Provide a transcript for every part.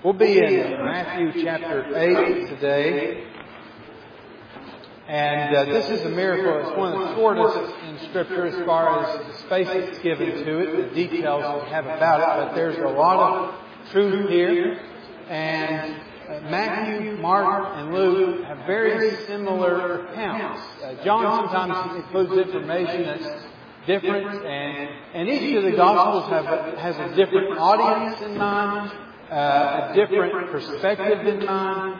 We'll be in Matthew chapter 8 today. And this is a miracle. It's one of the shortest in Scripture as far as the space that's given to it, the details we have about it. But there's a lot of truth here. And Matthew, Mark, and Luke have very similar accounts. John sometimes includes information that's different, and each of the Gospels has a different audience in mind, a different perspective in mind,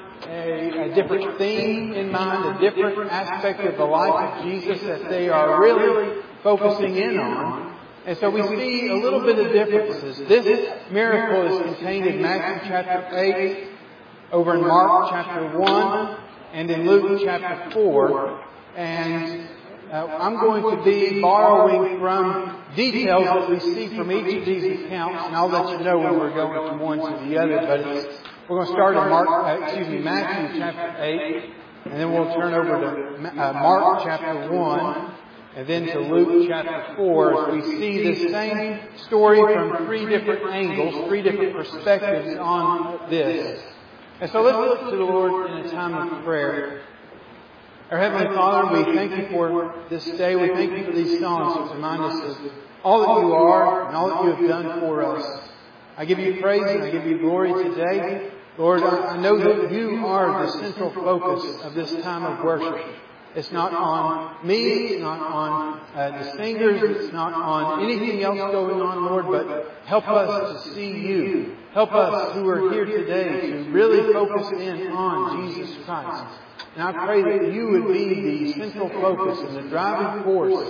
a different theme in mind, a different aspect of the life of Jesus that they are really focusing in on. And so we see a little bit of differences. This miracle is contained in Matthew chapter 8, over in Mark chapter 1, and in Luke chapter 4. And I'm going to be borrowing from details that we see from each of these accounts, and I'll let you know when we're going from one to the other. But we're going to start in Matthew chapter 8, and then we'll turn over to Mark chapter 1, and then to Luke chapter 4, as we see this same story from three different angles, three different perspectives on this. And so let's look to the Lord in a time of prayer. Our Heavenly Father, we thank you for this day. We thank you for these songs that remind us of all that you are and all that you have done for us. I give you praise and I give you glory today. Lord, I know that you are the central focus of this time of worship. It's not on me, it's not on the singers, it's not on anything else going on, Lord, but help us to see you. Help us who are here today to really focus in on Jesus Christ. And I pray that you would be the central focus and the driving force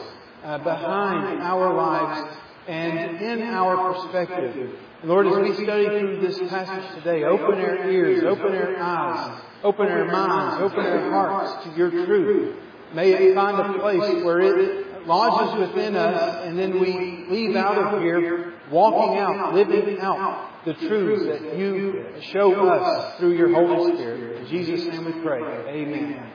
behind our lives and in our perspective. And Lord, as we study through this passage today, open our ears, open our eyes, open our minds, open our hearts to your truth. May it find a place where it lodges within us, and then we leave out of here walking out, living out the truths that you show us through your Holy Spirit. In Jesus' name we pray. Amen.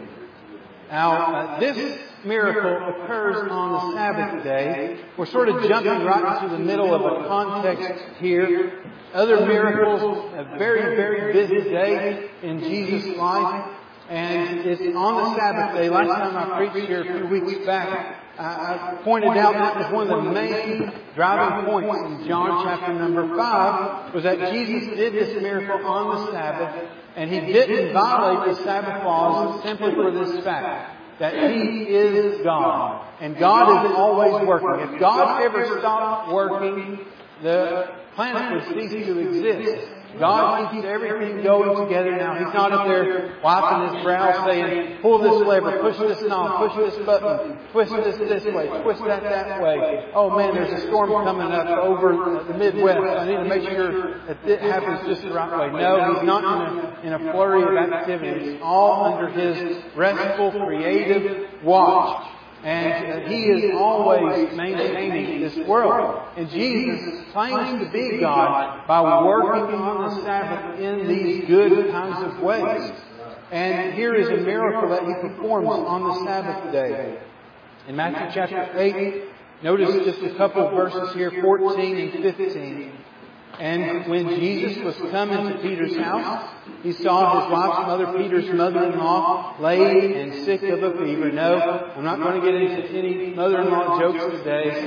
Now, this miracle occurs on the Sabbath day. We're sort of jumping right into the middle of a context here. Other miracles, a very, very busy day in Jesus' life. And it's on the Sabbath day. Last time I preached here a few weeks back, I pointed out that was one of the main driving points in John chapter number 5, was that Jesus did this miracle on the Sabbath, and He didn't violate the Sabbath laws simply for this fact, that He is God. And God is always working. If God ever stopped working, the planet would cease to exist. God keeps everything going together now. He's not up there wiping His brow saying, pull this lever, push this knob, push this button, twist this way, twist that way. Oh man, there's a storm coming up over the Midwest. I need to make sure that it happens just the right way. No, He's not in a flurry of activity. It's all under His restful, creative watch. And He is always maintaining this world. And Jesus claims to be God by working on the Sabbath in these good kinds of ways. And here is a miracle that He performs on the Sabbath day. In Matthew chapter 8, notice just a couple of verses here, 14 and 15. And when Jesus was come into Peter's house, He saw his wife's mother, Peter's mother-in-law, laid and sick of a fever. No, I'm not going to get into any mother-in-law jokes today,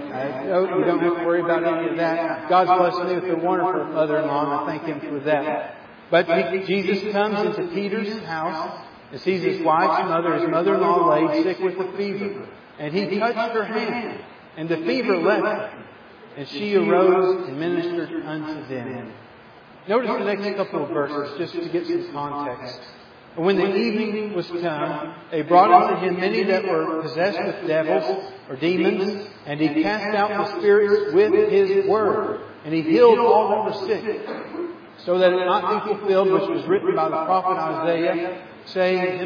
so you don't have to worry about any of that. God's blessed me with a wonderful mother-in-law, and I thank Him for that. But Jesus comes into Peter's house and sees his wife's mother, his mother-in-law, laid sick with a fever. And He touched her hand, and the fever left her. And she arose and ministered unto them. Notice the next couple of verses, just to get some context. And when the evening was come, they brought unto Him many that were possessed with devils or demons, and He cast out the spirits with His word. And He healed all that were sick, so that it might be fulfilled which was written by the prophet Isaiah, saying,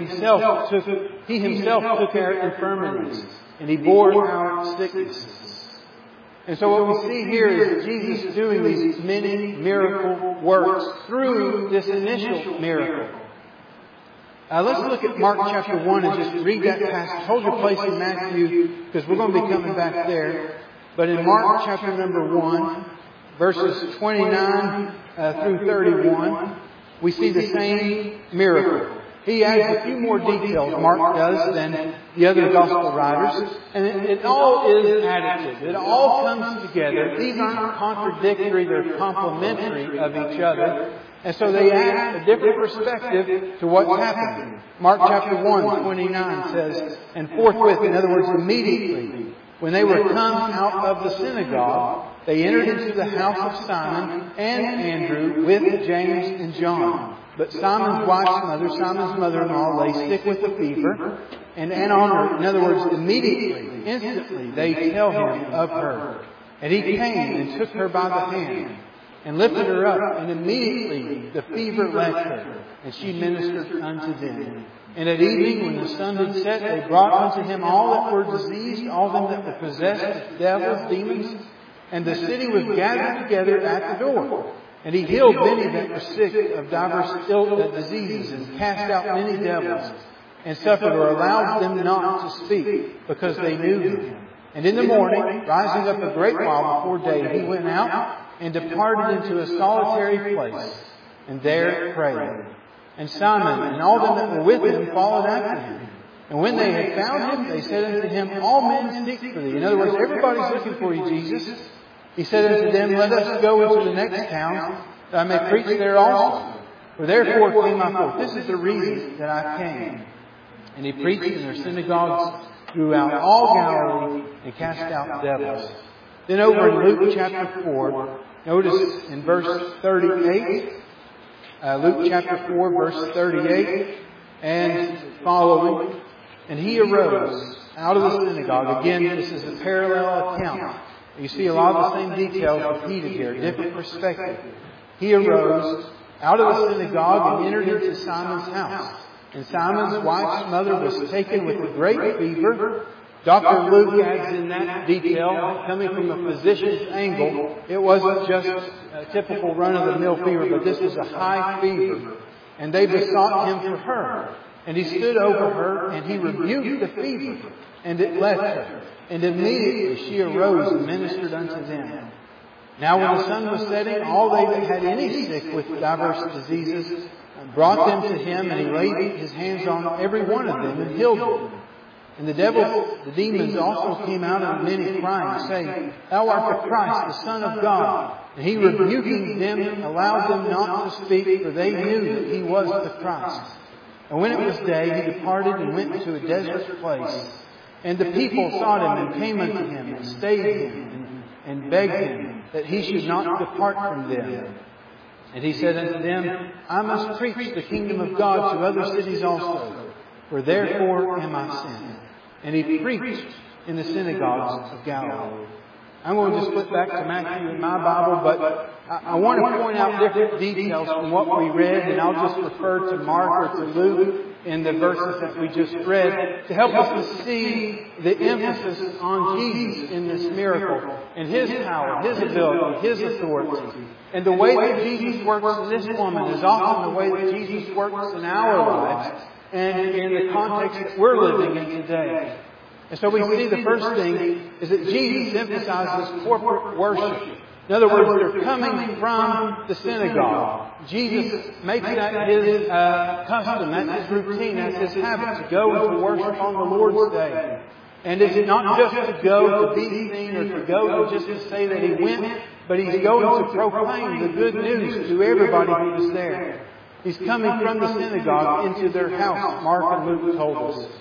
He Himself took our infirmities, and He bore our sicknesses. And so what we see here is Jesus doing these many miracle works through this initial miracle. Let's look at Mark chapter 1 and just read that passage. Hold your place in Matthew, because we're going to be coming back there. But in Mark chapter number 1, verses 29 through 31, we see the same miracle. He adds a few more details, Mark does, than the other gospel writers. And it all is additive. It all comes together. These aren't contradictory, they're complementary of each other. And so they add a different perspective to what's happening. Mark chapter 1, 29 says, and forthwith, in other words, immediately, when they were come out of the synagogue, they entered into the house of Simon and Andrew with James and John. But Simon's wife's mother, Simon's mother-in-law, lay sick with a fever. And on her, in other words, immediately, instantly, they tell him of her. And he came and took her by the hand and lifted her up. And immediately the fever left her, and she ministered unto them. And at evening, when the sun had set, they brought unto him all that were diseased, all them that were possessed with devils, demons. And the city was gathered together at the door. And he healed many that were sick of divers diseases, and cast out many devils, and suffered or allowed them not to speak, because they knew him. And in the morning, rising up a great while before day, he went out and departed into a solitary place, and there prayed. And Simon and all them that were with him followed after him. And when they had found him, they said unto him, All men seek for thee. In other words, everybody's looking for you, Jesus. He said unto them, Let us go into the next town, that I may preach there also. For therefore came I forth. This is the reason that I came. And he preached in their synagogues throughout all Galilee, and cast out devils. Then over in Luke chapter 4, notice in verse 38, Luke chapter 4, verse 38, and following, and he arose out of the synagogue. Again, this is a parallel account. You see a lot of the same details repeated here, different perspective. He arose out of the synagogue and entered into Simon's house. And Simon's wife's mother was taken with a great fever. Dr. Luke adds in that detail, coming from a physician's angle, it wasn't just a typical run-of-the-mill fever, but this was a high fever. And they besought him for her. And he stood over her, and he rebuked the fever, and it left her. And immediately she arose and ministered unto them. Now when the sun was setting, all they that had any sick with diverse diseases brought them to him, and he laid his hands on every one of them and healed them. And the demons also came out of many, crying, saying, Thou art the Christ, the Son of God. And he, rebuking them, allowed them not to speak, for they knew that he was the Christ. And when it was day, he departed and went into a desert place. And the people sought him and came unto him and stayed him and begged him that he should not depart from them. And he said unto them, I must preach the kingdom of God to other cities also, for therefore am I sent. And he preached in the synagogues of Galilee. I'm going to split back to Matthew in my Bible, but I want to point out different details from what we read, and I'll just refer to Mark or to Luke in the verses that we just read to help us to see the emphasis on Jesus in this miracle and His power, His ability, His authority. And the way that Jesus works in this woman is often the way that Jesus works in our lives and in the context that we're living in today. And so we see the first thing is that Jesus emphasizes corporate worship. In other words, they're coming from the synagogue. Jesus makes that His custom, that's His routine, that's His habit, to go and to worship on the Lord's Day. And it's not just to go to be seen or to go to just to say that He went, but He's going to proclaim the good news to everybody who is there. He's coming from the synagogue into their house, Mark and Luke told us.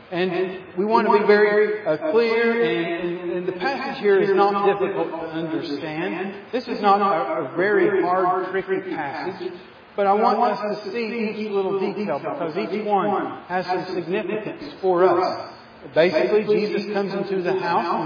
And we want to be very clear, and the passage here is not difficult to understand. This is not a very hard, tricky passage, but I want us to see each little detail because each one has some significance for us. Basically, Jesus comes into the house.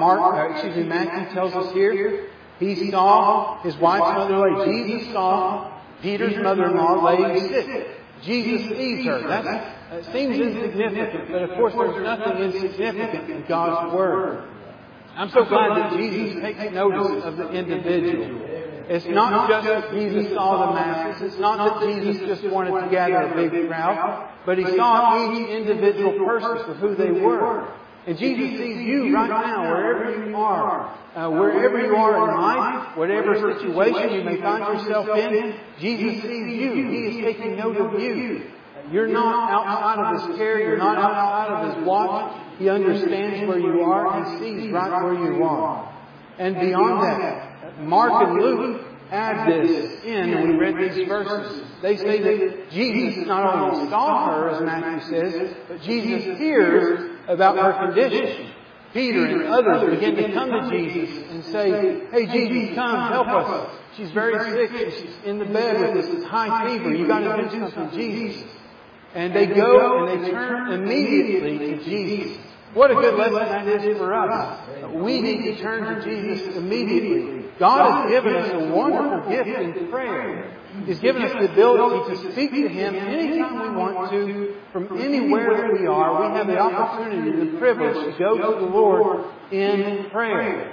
Matthew tells us here, he saw his wife's mother lay. Jesus saw Peter's mother-in-law laying sick. Jesus sees her. That seems insignificant, but of course there's nothing insignificant in God's Word. I'm so glad that Jesus takes notice of the individual. It's not just that Jesus saw the masses. It's not that Jesus just wanted to gather a big crowd, but He saw each individual person for who they were. And Jesus sees you right now, wherever you are. Wherever you are in life, whatever situation you may find yourself in, Jesus sees you. He is taking note of you. You're not outside of His care. You're not outside of His watch. He understands where you are. He sees right where you are. And beyond that, Mark and Luke add this in when we read these verses. They say that Jesus not only saw her, as Matthew says, but Jesus hears about her condition. Peter and others begin to come to Jesus and say, "Hey Jesus, come, help us. She's very sick. She's in the bed with this high fever. You've got to do something, Jesus." And they go and they turn immediately to Jesus. What a good lesson that is for us. We need to turn to Jesus immediately. God has given us a wonderful gift in prayer. He's given us the ability to speak to Him anytime we want to, from anywhere that we are. We have the opportunity, the privilege to go to the Lord in prayer.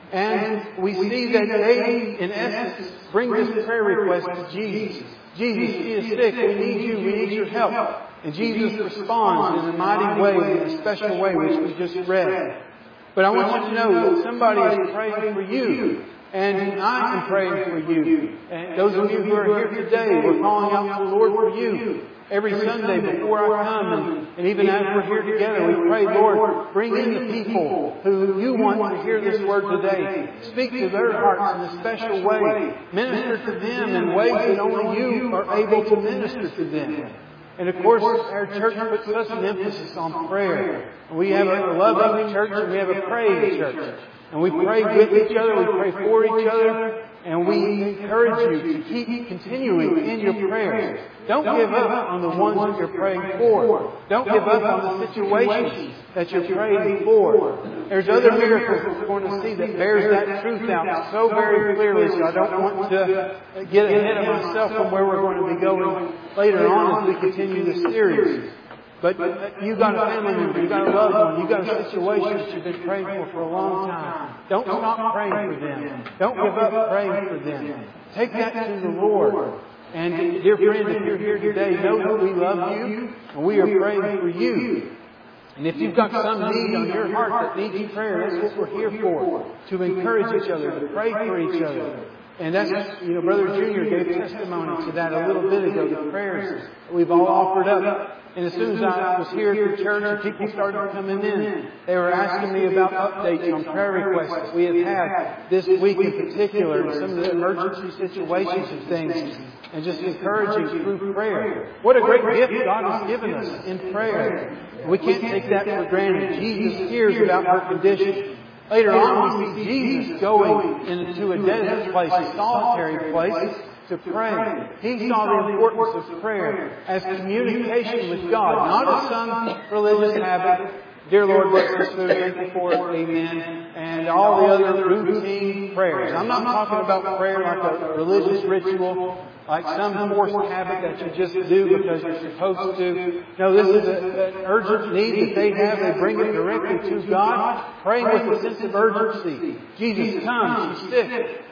And we see that they, in essence, bring this prayer request to Jesus. Jesus, she is sick. We need you. We need your help. And Jesus responds in a mighty way, in a special way, which we just read. But I want you to know that somebody is praying for you. And I am praying for you. And those of you who are here today, we're calling out to the Lord for you. Every Sunday before I come, and even as we're here together, we pray, Lord, bring in the people who you want to hear this word today. Speak to their hearts in a special way. Minister to them in ways that only you are able to minister to them. And of course, our church puts such an emphasis on prayer. We have a loving church and we have a praying church. And we pray with each other, we pray for each other, and we encourage you to keep continuing in your prayers. Don't give up on the ones that you're praying for. Don't give up on the situations that you're praying for. There's other miracles that we're going to see that bears that truth out so very clearly, so I don't want to get ahead of myself from where we're going to be going later on as we continue this series. But you've got a family member, you've got a loved one, you've got a situation that you've been praying for a long time. Don't stop praying for them. Don't give up praying for them. Take that to the Lord. And dear friend, if you're here today, know that we love you and we are praying for you. And if you've got some need on your heart that needs prayer, that's what we're here for. To encourage each other, to pray for each other. And that's, Brother Junior gave testimony to that a little bit ago, the prayers that we've all offered up. And as soon as I was here at the church and people started coming in, they were asking me about updates on prayer requests that we have had this week in particular, and some of the emergency situations and things, and just encouraging through prayer. What a great gift God has given us in prayer. We can't take that for granted. Jesus hears about her condition. Later on, we see Jesus going into a desert place, a solitary place, to pray. He saw the importance of prayer as communication with God, not as some religious habit. Dear Lord, bless this food, thank you for it, amen, and all the other routine prayers. I'm not talking about prayer like a religious ritual, like some forced habit that you just do because you're supposed to. No, this is an urgent need that they have. They bring it directly to God, praying with a sense of urgency. Jesus, come, she's sick.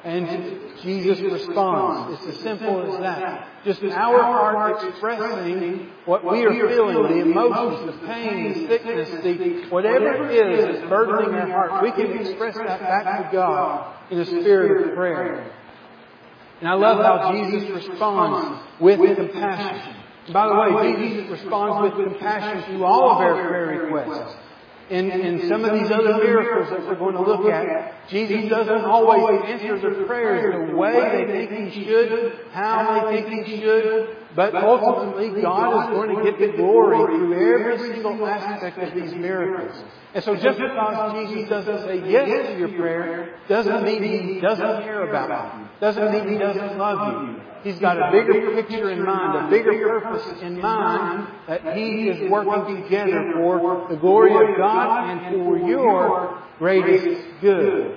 And Jesus responds. It's as simple as that. Just our heart expressing what we are feeling, the emotions, the pain, the sickness, whatever it is that's burdening our heart. We can express that back to God in a spirit of prayer. And I love how Jesus responds with compassion. And by the way, Jesus responds with compassion to all of our prayer requests. In some of these other miracles that we're going to look at, Jesus doesn't always answer their prayers the way they think He should, how they think He should, but ultimately God is going to get the glory through every single aspect of these miracles. And so just because Jesus doesn't say yes to your prayer, doesn't mean He doesn't care about you. Doesn't mean He doesn't love you. He's got a bigger picture in mind, a bigger purpose in mind that He is working together for the glory of God and for your greatest good.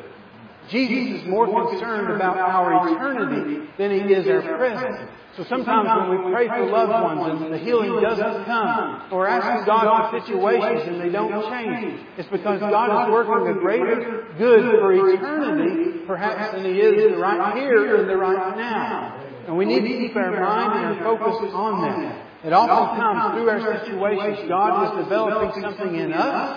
Jesus is more concerned about our eternity than He is our present. So sometimes when we pray for loved ones and the healing doesn't come, or asking God for situations and they don't change, it's because God is working a greater good for eternity perhaps than He is the right here and the right now. And we need to keep our mind and our focus on that. It often comes through our situations. God is developing something in us,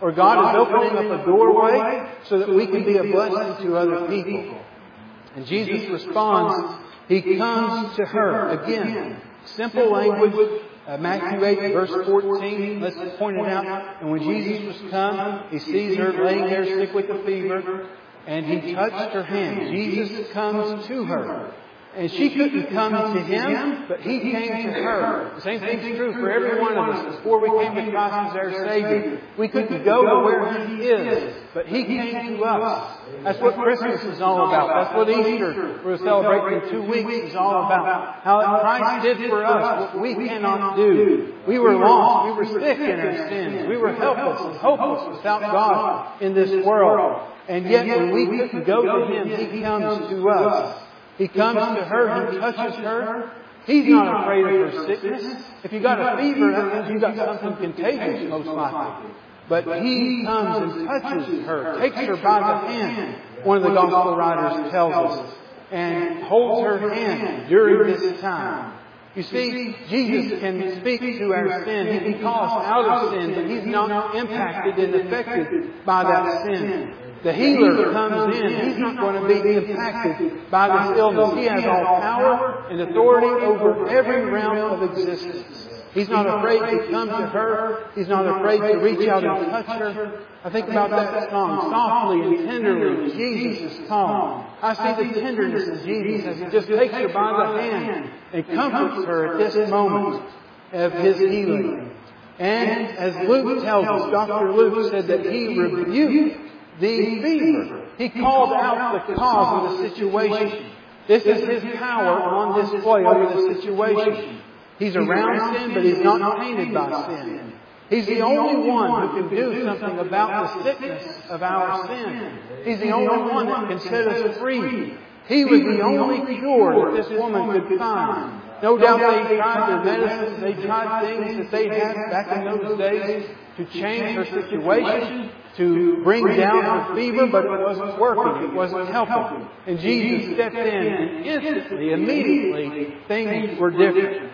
or God is opening up a doorway so that we can be a blessing to other people. And Jesus responds, He comes to her. Again, simple language. Matthew 8, verse 14, let's point it out. And when Jesus was come, He sees her laying there sick with a fever, and He touched her hand. Jesus comes to her. And she couldn't come to Him, but He came to her. The same thing's true for every one of us. Before we came to Christ as our Savior, we couldn't go to where He is, but He came to us. That's what Christmas is all about. That's what Easter, we're celebrating in 2 weeks, is all about. How Christ did for us what we cannot do. We were lost. We were sick in our sins. We were helpless and hopeless without God in this world. And yet when we couldn't go to Him, He comes to us. He comes to her, He touches her. He's not afraid of her sickness. If you got a fever, that means you got something contagious, most likely. But He comes and touches her, takes her by the hand, one of the Gospel writers tells us, and holds her hand during this time. You see, Jesus can speak to our sin. He can call us out of sin, but He's not impacted and affected by that sin. The healer comes in. He's not going to be impacted by this illness. He has all power and authority over every realm of existence. He's not afraid to come to her. He's not afraid to reach out and touch her. I think about that song, softly and tenderly, Jesus is calling. I see the tenderness of Jesus as He just takes her by the hand and comforts her at this moment of His healing. And as Luke tells us, Dr. Luke said that He rebuked the fever. He called out the cause of the situation. This is His power on display over the situation. He's around sin, but He's not tainted by sin. He's the only one who can do something about the sickness of our sin. He's the only one that can set us free. He was the only cure that this woman could find. No doubt they tried their medicines, they tried things that they had back in those days to change her situation, to bring down her fever, but it wasn't working. It wasn't helping. And Jesus stepped in, and instantly, immediately, things were different.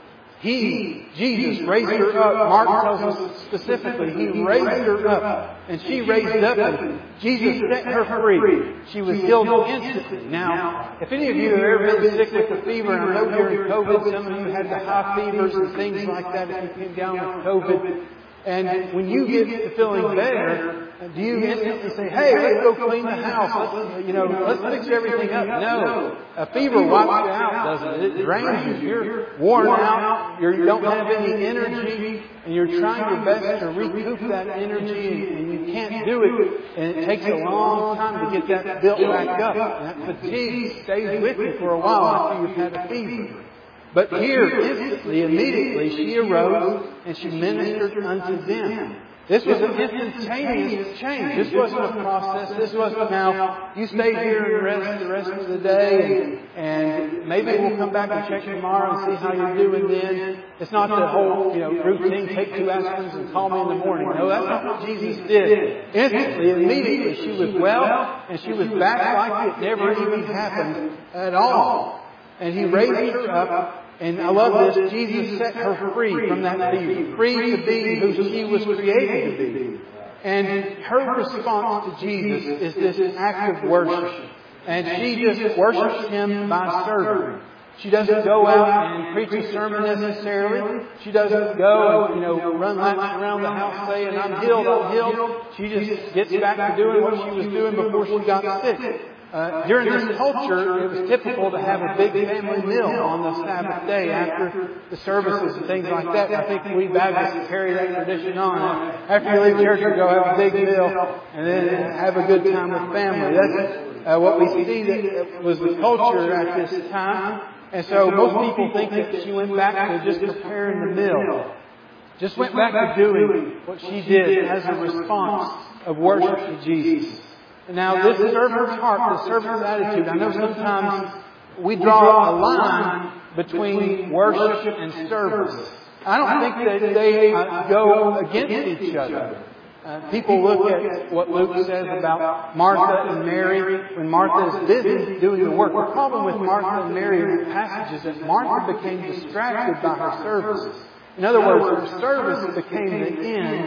Jesus raised her up. Mark tells us specifically, He raised her up. And she raised up, and Jesus set her free. She was healed instantly. Now, if any of you have ever been sick with a fever, and I know during COVID, some of you had the high fevers and things like that if you came down with COVID. And when you get to feeling better, do you instantly say, hey, let's go clean the house, let's fix everything up? No. A fever wipes you out, doesn't it? It drains you. You're worn out. You don't have any energy. And you're trying your best to recoup that energy, and you can't do it. And it takes a long time to get that built back up. And that fatigue stays with you for a while after you've had a fever. But here, instantly, immediately, she arose and she ministered unto them. This was an instantaneous change. This wasn't a process. This wasn't now, you stay here and rest the rest of the day, and maybe we'll come back and check tomorrow and see how you're doing then. It's not the whole, routine, take 2 aspirins and call me in the morning. No, that's not what Jesus did. Instantly, immediately, she was well, and she was back like it never even happened at all. And He raised her up. And I love this. Jesus set her free from that fever. Free to be who she was created to be. And her response to Jesus is this act of worship. And she just worships Him by serving. She doesn't go out and preach a sermon necessarily. She doesn't go and, run laps around the house saying, I'm healed, I'm healed. She just gets back to doing what she was doing before she got sick. During this culture, it was typical to have a big family meal on the Sabbath day after the services and things like that. I think we Baptists carry that tradition on. After you leave church, you go have a big meal and then have a good time with family. That's what we see that was the culture at this time. And so most people think that she went back to just preparing the meal. Just went back to doing what she did as a response of worship to Jesus. Now, this servant's heart, the servant's attitude, I know sometimes we draw a line between worship and service. I don't think that they go against each other. People look at what Luke says about Martha and Mary when Martha is busy doing the work. The problem with Martha and Mary in the passage is that Martha became distracted by her service. In other words, her service became the end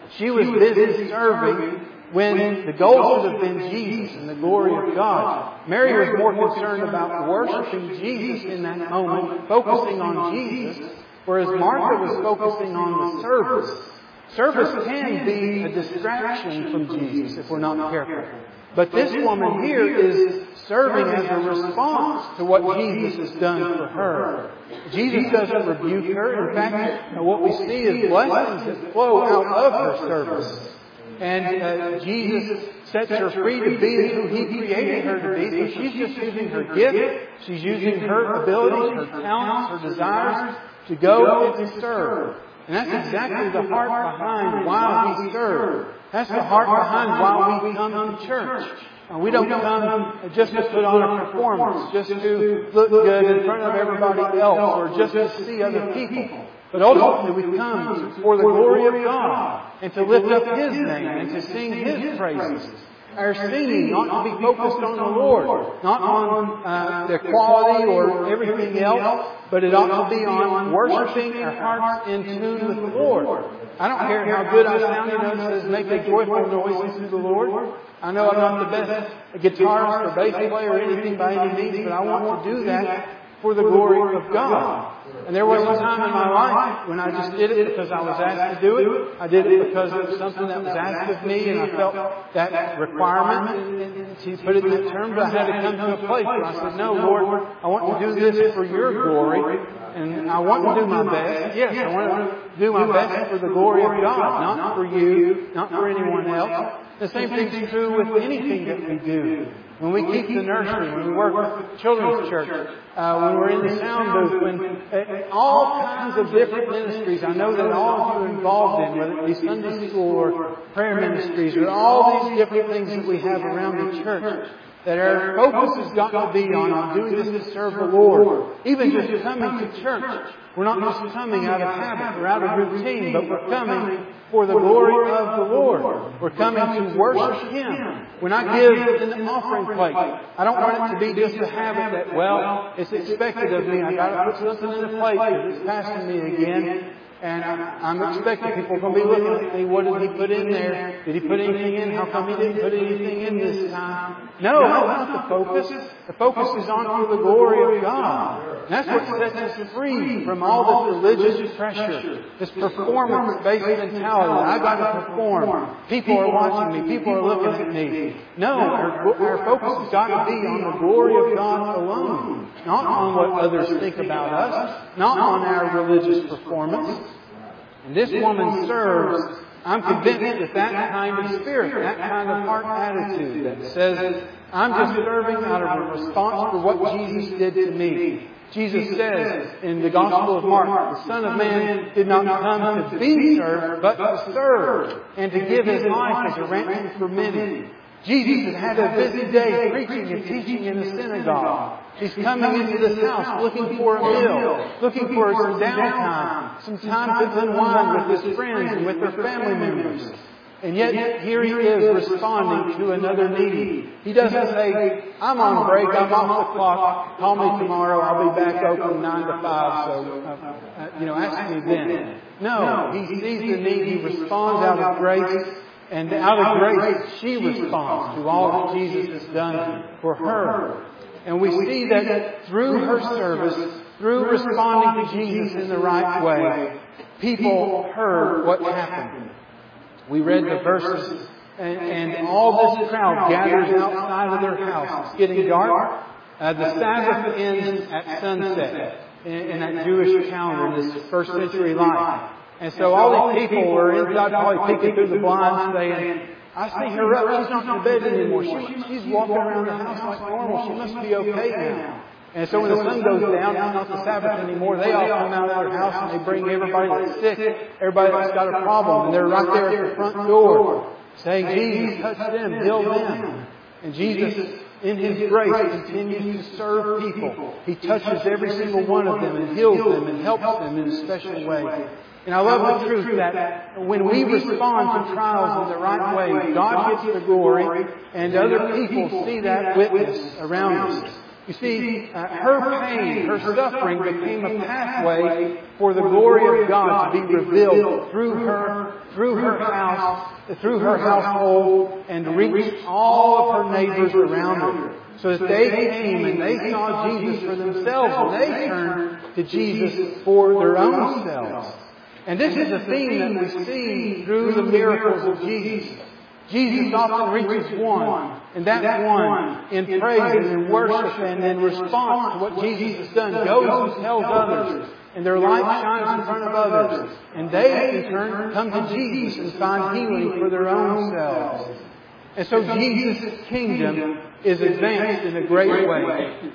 She was busy serving when the goal should have been Jesus and the glory of God. Mary was more concerned about worshiping Jesus in that moment, focusing on Jesus, whereas Martha was focusing on the service. Service can be a distraction from Jesus if we're not careful. But this woman here is serving as a response to what Jesus has done for her. Jesus doesn't rebuke her. In fact, what we see is blessings that flow out of her service. And Jesus sets her free to be who He created her to be. So she's just using her gift. She's using her abilities, her talents, her desires to go and to serve. And that's exactly the heart behind why we serve. That's the heart behind why we come to church. We don't come just to put on a performance, just to look good in front of everybody else, or just to see other people. But ultimately we come for the glory of God, and to lift up His name, and to sing His praises. Our singing ought to be focused on the Lord, not on the quality or everything else, but it ought to be on worshiping our hearts in tune with the Lord. I don't care how good I sound, it says make a joyful noise to the Lord. I know I'm not the best guitarist or bass player or anything by any means, but I want to do that for the glory of God. And there was a time in my life when I just did it because I was asked to do it. I did it because it was something that was asked of me, and I felt that requirement. And she put it in that term, but I had to come to a place where I said, no, Lord, I want to do this for your glory, and I want to do my best. Yes, I want to do my best for the glory of God, not for you, not for anyone else. The same thing is true with anything that we do. When we keep the nursery, when we work with children's church, when we're in the sound booth, when all kinds of different ministries, I know that all of you are involved in, whether it be Sunday school or prayer ministries, or all these different things that we have around the church, that our focus has got to be on doing this to serve the Lord. Even just coming to church. We're not just coming out of habit or out of routine, but we're coming for the glory of the Lord. We're coming to worship Him. When I give in the offering plate, I don't want it to be just a habit that, well, it's expected of me. I got to put something in the plate because it's passing me again. And I'm expecting people are going to be looking at me. What did he put in there? Did he put anything in? How come he didn't put anything in this time? No, that's not the focus. The focus is on for the glory of God. And that's what sets us free from all this religious pressure, this performance-based mentality. I've got to perform. People are watching me. People are looking at me. No, our focus has got to be on the glory of God alone, not on what others think about us, not on our religious performance. And this woman serves, I'm convinced, with that kind of spirit, that kind of heart attitude that says, I'm just serving out of a response for what Jesus did to me. Jesus says in the Gospel of Mark, the Son of Man did not come to be served, but to serve, and to give His life as a ransom for many. Jesus had had a busy day preaching and teaching in the synagogue. He's coming into this house looking for a meal, looking for some downtime, some time to unwind with his friends and with their family members. And yet, here he is responding to another need. He doesn't say, I'm on break, I'm off the clock, call me tomorrow, I'll be back open 9 to 5, so, ask me then. No, he sees the need, he responds out of grace, and out of grace, she responds to all that Jesus has done for her. And we see that through her service, through responding to Jesus in the right way, people heard what happened. We read the verses, and all this crowd gathers outside of their house. It's getting dark. The Sabbath ends at sunset in that Jewish calendar, in this first century life. And so all these people were inside, probably peeking through the blinds, saying, I see her up. She's not in bed anymore. She's walking around the house like normal. She must be okay now. And so when the sun goes down, it's not the Sabbath anymore. They all come out of their house and they bring everybody that's sick, everybody that's got a problem. And they're right there at the front door saying, Jesus, touch them, heal them. And Jesus, in His grace, continues to serve people. He touches every single one of them and heals them and helps them in a special way. And I love the truth that when we respond to trials in the right way, God gets the glory and other people see that witness around us. You see, her pain, her suffering became a pathway for the glory of God to be revealed through her house, through her household, and to reach all of her neighbors around her. So that they came and they saw Jesus for themselves, and they turned to Jesus for their own selves. And this is a theme that we see through the miracles of Jesus. Jesus often reaches one, and that one, in praise and in worship and in response to what Jesus has done, goes and tells others, and their light shines in front of others. And they, in turn, come to Jesus and find healing for their own selves. And so Jesus' kingdom is advanced in a great way.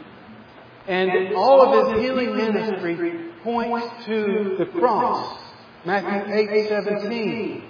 And all of His healing ministry points to the cross. Matthew 8:17.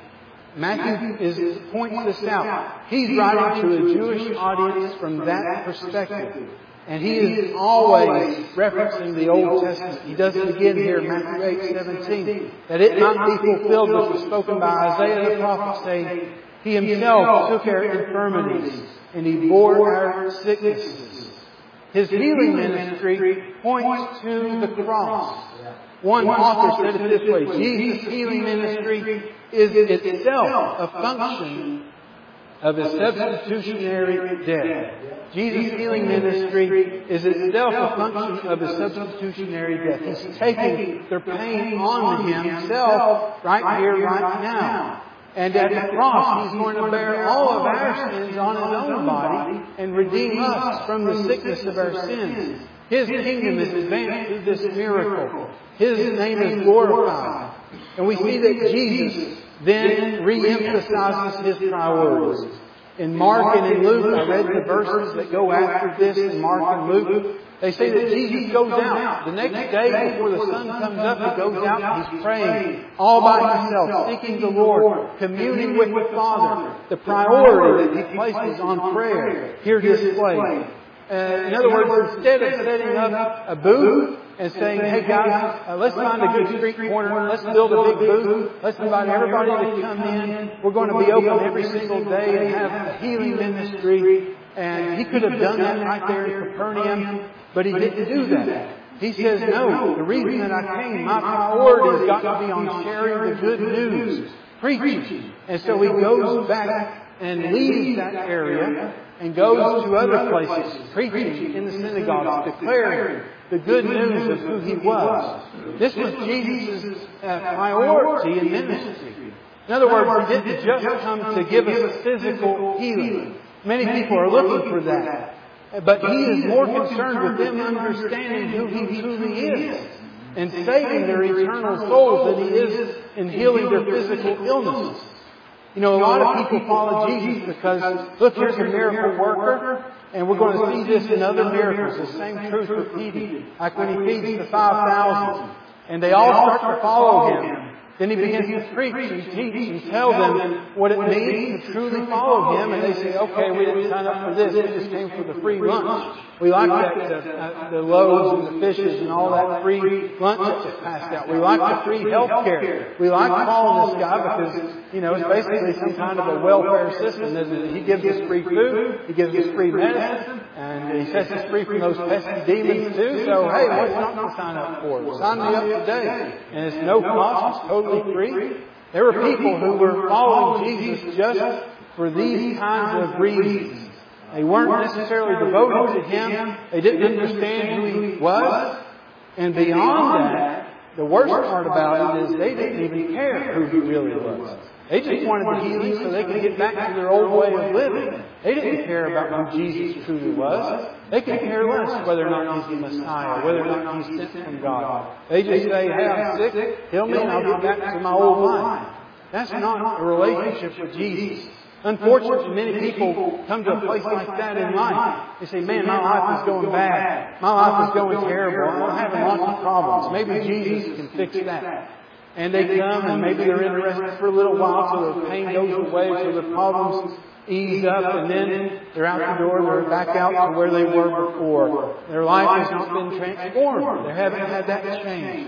Matthew points this out. He's writing to a Jewish audience from that perspective. And he is always referencing the Old Testament. He does it again here in Matthew 8:17. That it might be fulfilled which was spoken by Isaiah the prophet, saying, He Himself took our infirmities, and He bore our sicknesses. His healing ministry points to the cross. One author said it this way: Jesus' healing ministry is itself a function of His substitutionary death. Jesus' healing ministry is itself a function of His substitutionary death. He's taking their pain on Himself right here, right now. And at the cross, He's going to bear all of our sins on His own body and redeem us from the sickness of our sins. His kingdom is advanced through this miracle. His name is glorified. And we see that Jesus then re-emphasizes His priorities. In Mark and in Luke, I read the verses that go after this in Mark and Luke. They say that Jesus goes out. The next day before the sun comes up, He goes out and He's praying all by Himself, seeking the Lord, communing with the Father. The priority that He places on prayer here displayed. In other words, instead of setting up a booth and saying, hey guys, let's find a good street corner, let's build a big booth, let's invite everybody to come in, we're going to be open every single day and have a healing ministry. And He could have done that right there in Capernaum, but He didn't do that. He says, no, the reason that I came, my priority has got to be on sharing the good news, preaching. And so He goes back and leaves that area and goes to other places, preaching in the synagogues, declaring the good news of who He was. This was Jesus' priority in ministry. In other words, He didn't just come to give us physical healing. Many people are looking for that. But He is more concerned with them understanding who He truly is and saving their eternal souls than He is in healing their physical illnesses. You know, a lot of people follow Jesus because, look, here's a miracle worker, and we're going to see this in other miracles, the same truth repeated. Like when He feeds the 5,000, and they all start to follow Him. Then He begins to preach and teach and tell them what it means to truly follow Him. And they say, okay, we didn't sign up for this. We just came for the free lunch. We like that, the loaves and the fishes and all that free lunch that's passed out. We like the free health care. We like following this guy because, you know, it's basically some kind of a welfare system, isn't it? He gives us free food. He gives us free medicine. And He sets us free from those pesky demons too. So, hey, what's not to sign up for? Sign me up today. And it's no cost. It's totally free. There were people who were following Jesus just for these kinds of reasons. They weren't necessarily devoted to Him. They didn't understand who He was. And beyond that, the worst part about it is they didn't even care who He really was. They just wanted the healing so they could get back to their old way of living. They didn't care about who Jesus truly was. They could care less whether or not He's the Messiah, whether or not He's sent from God. They just say, hey, I'm sick, heal me and I'll get back to my old life. That's not a relationship with Jesus. Unfortunately, many people come to a place like that in life. They say, man, my life is going bad. My life is going terrible. I'm having lots of problems. Maybe Jesus can fix that. And they come and maybe they're interested for a little while so the pain goes away, so the problems ease up, and then they're out the door, they're back out to where they were before. Their life has not been transformed. They haven't had that change.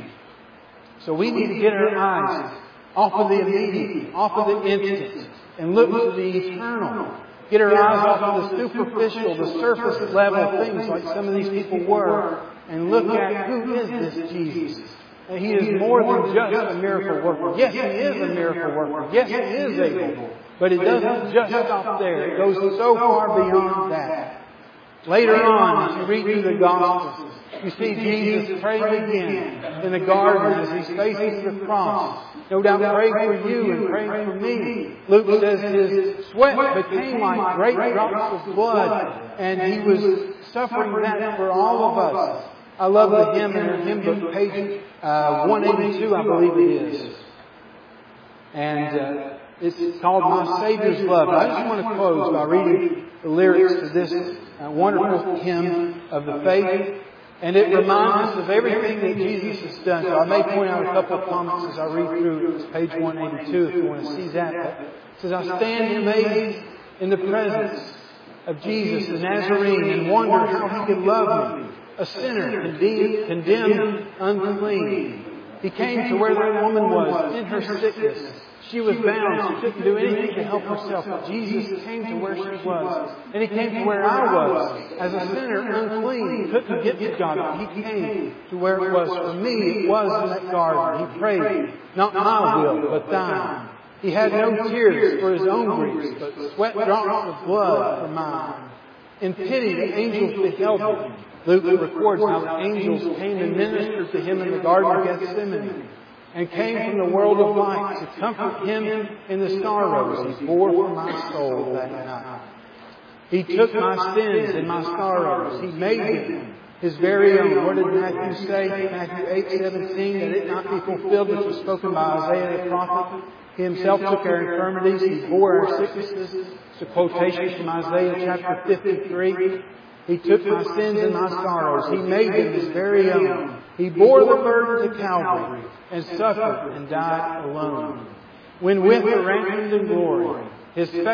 So we need to get our eyes off of the immediate, off of the instant, and look to the eternal. get our eyes off of the superficial, the surface level things like some of these people were, and look at who is this Jesus. And He is more than just a miracle worker. Yes, He is a miracle worker. Yes, He is able. But it doesn't just stop there. It goes so far beyond that. Later on, as you read through the Gospels, you see Jesus praying again in the garden as He's facing the cross. No doubt praying for you and praying for me. Luke says His sweat became like great drops of blood, and He was suffering that for all of us. I love the hymn in the hymn book, page 182, I believe it is. And it's called My Savior's Love. I just want to close by reading the lyrics to this wonderful hymn of the faith. And it reminds us of everything that Jesus has done. So I may point out a couple of comments as I read through. It's page 182 if you want to see that. But it says, I stand amazed in the presence of Jesus the Nazarene and wonder how He could love me, a sinner, condemned, unclean. He came to where that woman was in her sickness. She was bound. She couldn't do anything to help herself. But Jesus came to where she was. And He came to where I was. As a sinner, unclean. He couldn't get to God. But He came to where it was. For me, it was in that garden. He prayed, not my will, but Thine. He had no tears for His own griefs, but sweat drops of blood for mine. In pity, the angels beheld Him. Luke records how the angels came and ministered to Him in the Garden of Gethsemane, and came from the world of light to comfort Him in the sorrows He bore for my soul that night. He took my sins and my sorrows. He made them His very own. What did Matthew say? Matthew 8:17, that it not be fulfilled which was spoken by Isaiah the prophet. He Himself took our infirmities. He bore our sicknesses. It's a quotation from Isaiah chapter 53. He took my sins and my sorrows. He made them His very own. He bore the burden to Calvary and suffered and died alone. When with the ransomed in glory, His face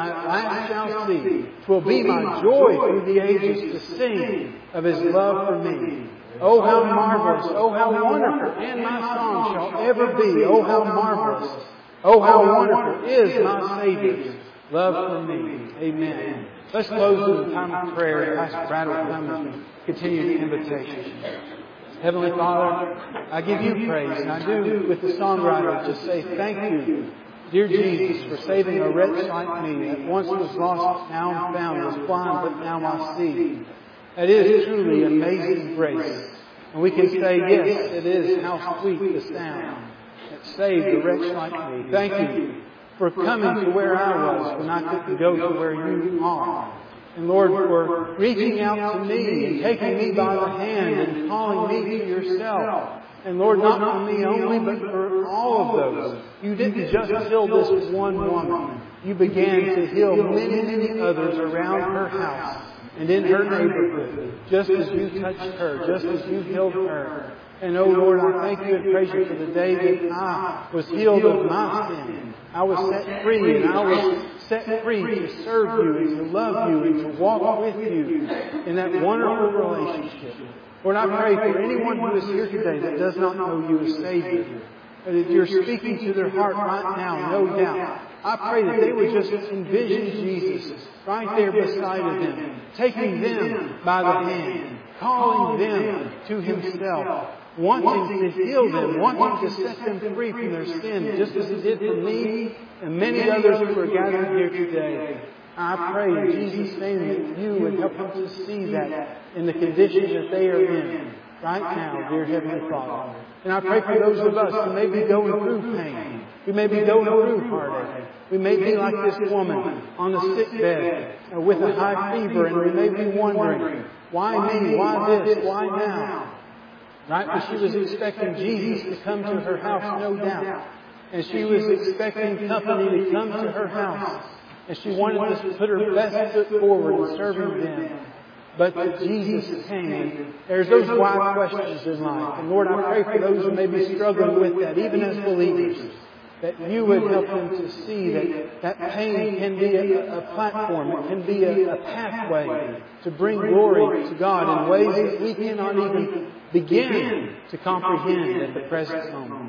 I shall see, 'twill be my joy through the ages to sing of His love for me. Oh, how marvelous, oh, how wonderful, and my song shall ever be. Oh, how marvelous, oh, how wonderful is my Savior's love for me. Amen. Let's close with a time of prayer. Pastor Brad will come and continue the invitation. Heavenly Father, I give You praise, and I do with the songwriter just say thank You, dear Jesus, for saving a wretch like me that once was lost, now I'm found, was blind, but now I see. That is truly amazing grace. And we can say, yes, it is. How sweet the sound that saved a wretch like me. Thank You for coming to where I was when I couldn't go to where You are. And Lord, for reaching out to me and taking me by the hand and calling me to Yourself. And Lord, not for me only, but for all of those. You didn't just heal this one woman. You began to heal many, many others around her house and in her neighborhood, just as You touched her, just as You healed her. And oh Lord, I thank You and praise You for the day that I was healed of my sin. I was set free, and I was set free to serve You and to love You and to walk with You in that wonderful relationship. Lord, I pray for anyone who is here today that does not know You as Savior, that You're speaking to their heart right now, no doubt. I pray that they would just envision Jesus right there beside of them, taking them by the hand, calling them to Himself, wanting to heal them, wanting to set them free from their sin, just as He did for me and many others who are gathered here today. I pray in Jesus' name that You would help them to see that in the condition that they are in right now, dear Heavenly Father. And I pray for those of us who may be going through pain, who may be going through heartache. We may be like this woman on the sick bed with a high fever, and we may be wondering, why me? Why this? Why now? Right? But she was expecting Jesus to come to her house, no doubt. And she was expecting company to come to her house. And she wanted to put her best foot forward in serving them. But Jesus came. And there's those why questions in life. And Lord, I pray for those who may be struggling with that, even as believers, that You would help them to see that pain can be a platform. It can be a pathway to bring glory to God in ways that we cannot even begin to comprehend at the present moment.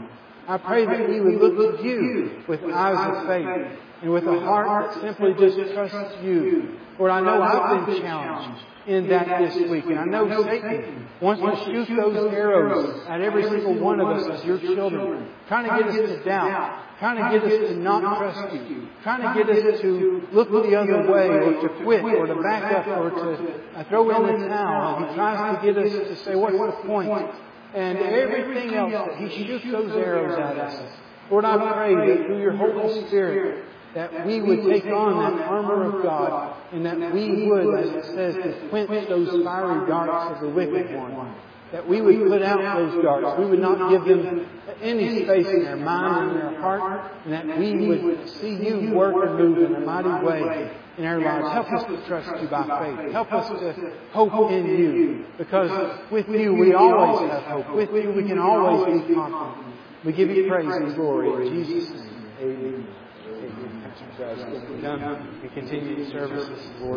I pray that we would look to You with eyes of faith and with a heart that simply just trusts You. Lord, I know I've been challenged in that this week. And I know Satan wants to shoot those arrows at every single one of us as Your children, trying to get us to doubt, trying to get us to not trust You, trying to get us to look the other way or to quit or to back up or to throw in the towel. And he tries to get us to say, what's the point? And everything else that he shoots those arrows at us. Lord, I pray that through Your Holy Spirit, that we would take on that armor of God and that we would, as it says, to quench those fiery darts of the wicked one. That we would put out those darts. We would not give them any space in their mind and their heart. And that we would see You work and move in a mighty way in our lives. Help us to trust You by faith. Help us to hope in You. Because with You we always have hope. With You we can always be confident. We give You praise and glory. In Jesus' name, amen. Amen. Pastor, we continue the services, Lord.